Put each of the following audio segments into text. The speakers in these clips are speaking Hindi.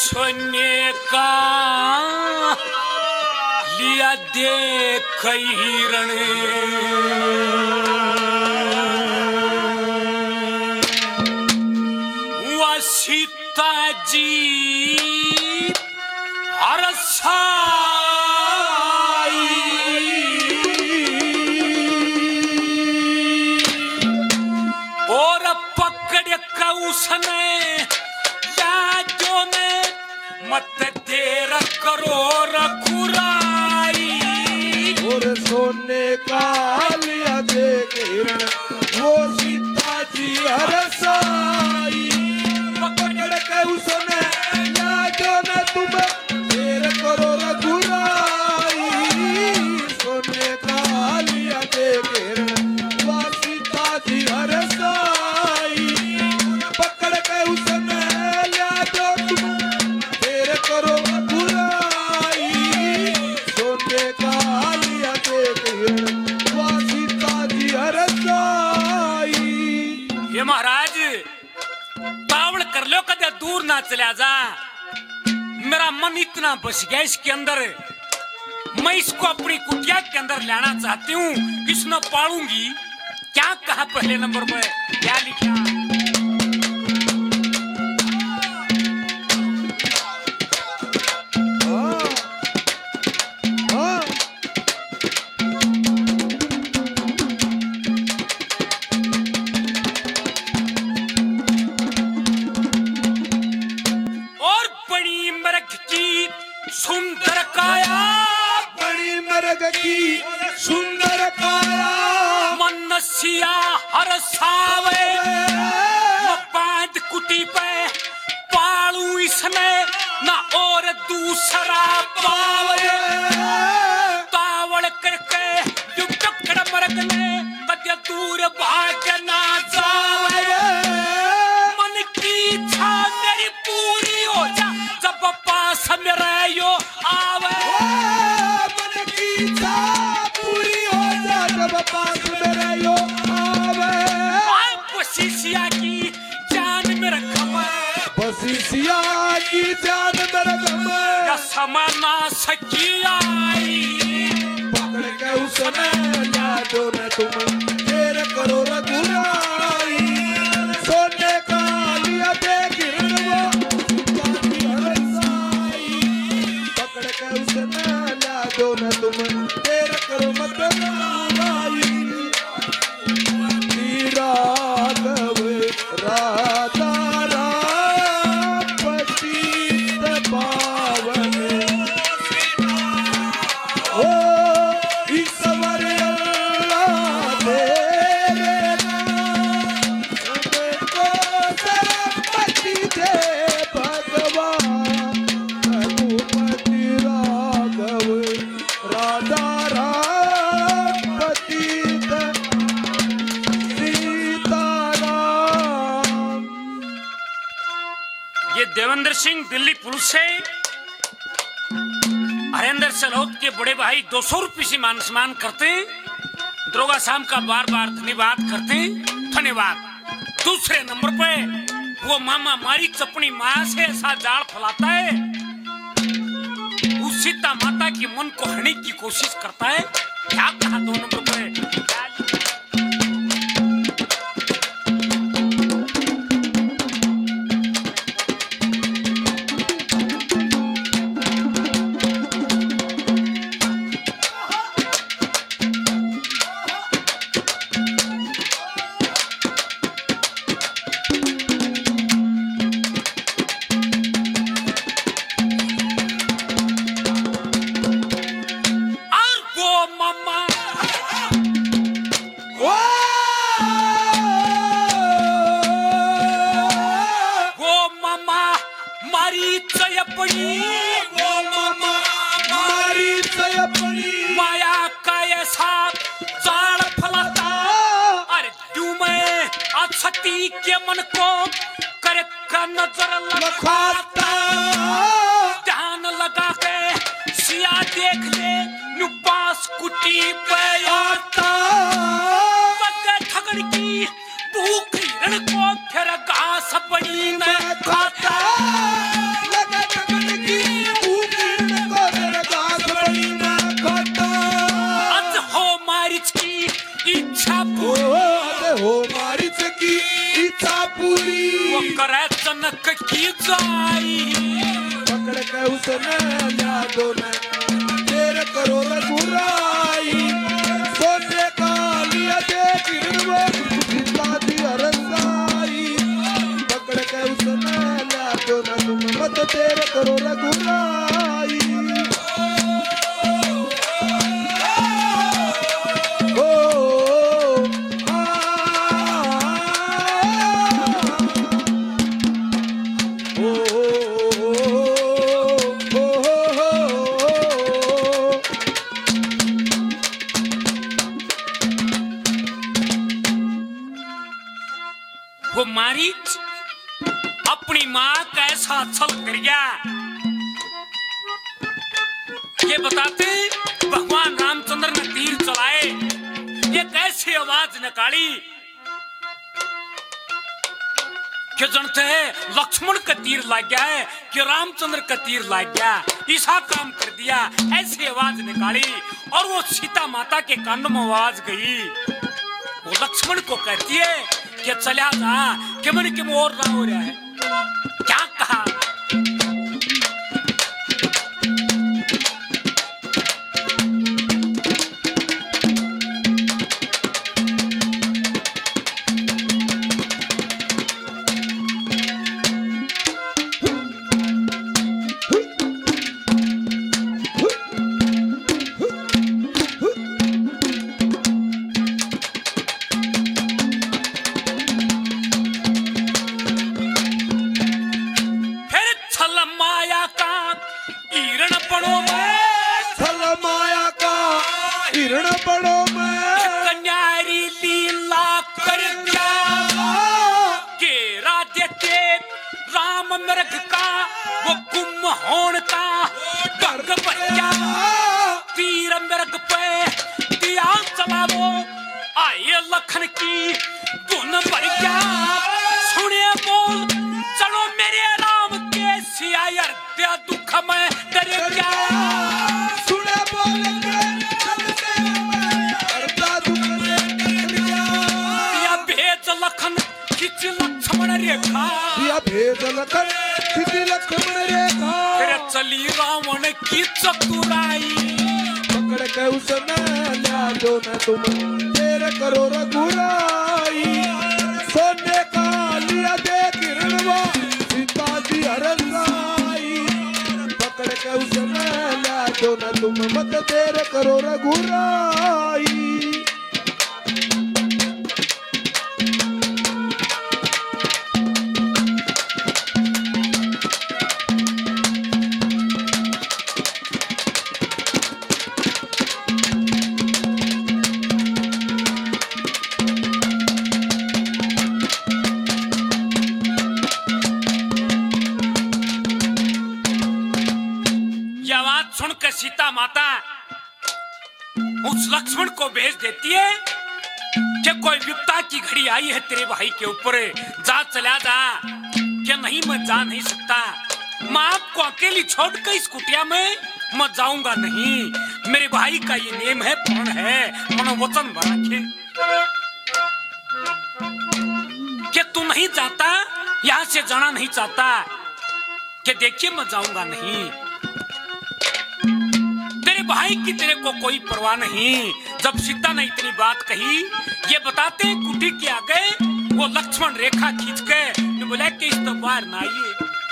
सोने का लिया देख हिरण व सीता जी हर और पकड़ का उसने यादों में मत देर करो रघुराई और सोने का लिया देख हिरण वो सीता जी हरसाई पकड़ के उसने यादों में तुम देर करो रघुराई सोने का लिया देख हिरण वो सीता जी हरसाई पकड़ के उसने यादों तुम देर करो रघुराई सोने का लिया देख हिरण वो सीता जी हरसाई। ये महाराज तावड़ कर लो कदे दूर ना चला जा मेरा मन इतना बस गया इसके अंदर मैं इसको अपनी कुटिया के अंदर लाना चाहती हूँ इसने पालूंगी क्या कहा पहले नंबर पे क्या लिखा और बड़ी मरग की सुंदर काया बड़ी मर्ग की सुंदर काया मनसिया हर सावे बांध कुटी पे पालू इसने ना और दूसरा पावे तावड़ करके दुपकड़ मरग ने कद्य दूर भाग ना जावे मन की इच्छा मेरी पूरी हो जा जब पास मेरे यो आवे मन की इच्छा पूरी हो जा जब पास मेरे यो आवे बसीसिया की जान में रखवे बसीसिया की जान मेरे गम या समाना सकी आई पकड़ के उसने यादों में तुम देर करो रघुराई सोने का लिया देख हिरण वो सीता जी हरसाई पकड़ के उसने यादों में तुम देर करो मत रघुराई राघव राधा राम पतित पावन ओ ईश्वर अल्लाह तेरे नाम को सरस्वती दे भगवान रघुपति राघव राधा राम पतित सीताराम। ये देवेंद्र सिंह दिल्ली पुलिस से हरेंद्र सलौत के बड़े भाई 200 रुपये से मान सम्मान करते हैं दरोगा साहब का बार बार धन्यवाद करते हैं धन्यवाद। दूसरे नंबर पे वो मामा मारी चपनी माया से ऐसा जाल फैलाता है उस सीता माता की मन को हरने की कोशिश करता है क्या कहा 2 नंबर पे माया का ऐसा जाल फैलाता अरे तू मैं अछती के मन को करे का नजर लगाता ध्यान लगा के सिया देख ले नु पास कुटी पे आता ठगड़ की भूख हिरण को फिर घास बड़ी न खाता करे जनक की जाई पकड़ के उसने ला दो न तेरे करो रघुराई सोने का लिया दे गिरवा सीता दी अरसाई पकड़ के उसने ला दो न तुम मत तेरे करो रघुराई वो मारीच अपनी माँ का ऐसा छल कर गया। ये बताते भगवान रामचंद्र ने तीर चलाए, ये कैसी आवाज निकाली कि जानते हैं लक्ष्मण का तीर लग गया है कि रामचंद्र का तीर लग गया, ऐसा काम कर दिया। ऐसी आवाज निकाली और वो सीता माता के कान में आवाज गई। वो लक्ष्मण को कहती है कि चला जा कि मन के मोर ना हो रहा है। क्या कहा? मृग का वो गुम होने का डंग बच्चा तीर मृग पे दिया चला वो आए लखन की धुन भर गया। सुने बोल चलो मेरे राम के सिया अयोध्या दुख में डर गया। सुने बोल या भेद लखन खिंच लक्ष्मण रेखा, या भेद लखन खिंच लक्ष्मण रेखा। फिर चली रावण की चतुराई, पकड़ के उसने ला दो न तुम तेरे करो रघुराई। सोने का लिया दे गिरवा सीता दी अरसाई। पकड़ के उसने ला दो न तुम मत तेरे करो रघुराई। सुनकर सीता माता उस लक्ष्मण को भेज देती है कि कोई विपदा की घड़ी आई है तेरे भाई के ऊपर, जा चला जा। क्या नहीं, मैं जा नहीं सकता, मैं आपको अकेली छोड़कर इस कुटिया में मैं जाऊंगा नहीं। मेरे भाई का ये नेम है, प्रण है, मनोवचन बना के तू नहीं जाता, यहाँ से जाना नहीं चाहता, कि देखिए मैं जाऊंगा नहीं। तेरे भाई की तेरे को कोई परवाह नहीं। जब सीता ने इतनी बात कही, ये बताते हैं कुटी के आगे वो लक्ष्मण रेखा खींच के बोला कि इस तो बाहर ना आइए।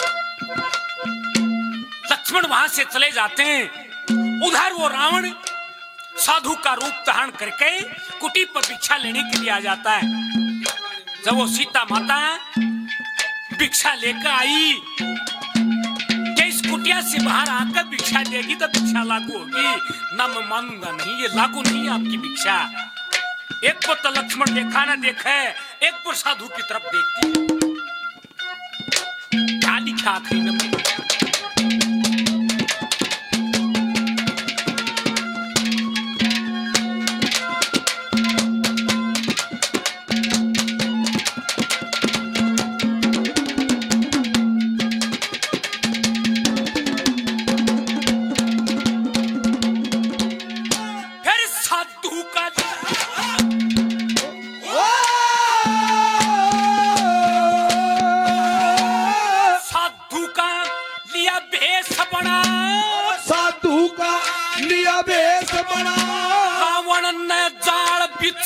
लक्ष्मण वहां से चले जाते हैं। उधर वो रावण साधु का रूप धारण करके कुटी पर भिक्षा लेने के लिए आ जाता है। जब वो सीता माता भिक्षा लेकर आई, कुटिया से बाहर आकर भिक्षा देगी तो भिक्षा लागू होगी ना, मैं मानूंगा नहीं, ये लागू नहीं है आपकी भिक्षा। एक को तो लक्ष्मण देखा ना देखे, एक को साधु की तरफ देखती। क्या लिखा आखिरी में?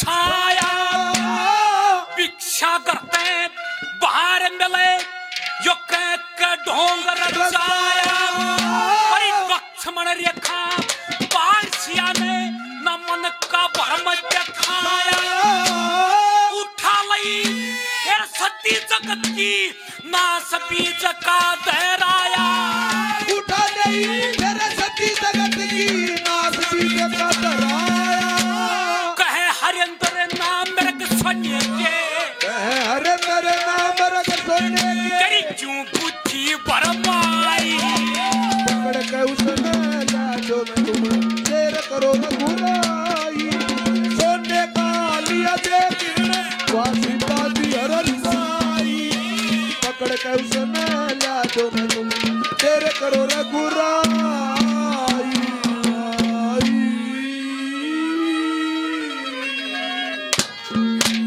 छाया भिक्षा करते बाहर मिले यो के ढोंग रचाया अरे लक्ष्मण रेखा बालसिया ने न मन का भरम दिखाया उठा लई फिर सती जगत की नास बीज का दहराया उठा नहीं मेरे सती जगत की नास बीज का दहराया कहे हरिंद्र नाम मेरे सोने के हरे मेरे नाम रख सोने तेरी क्यों बुद्धि बरमाई पकड़ के उसने लाडो में तुम शेर करो न बुराई सोने का लिया दे किरण वासी पाती हरन साई पकड़ के उसने लाडो में तुम शेर करो न बुराई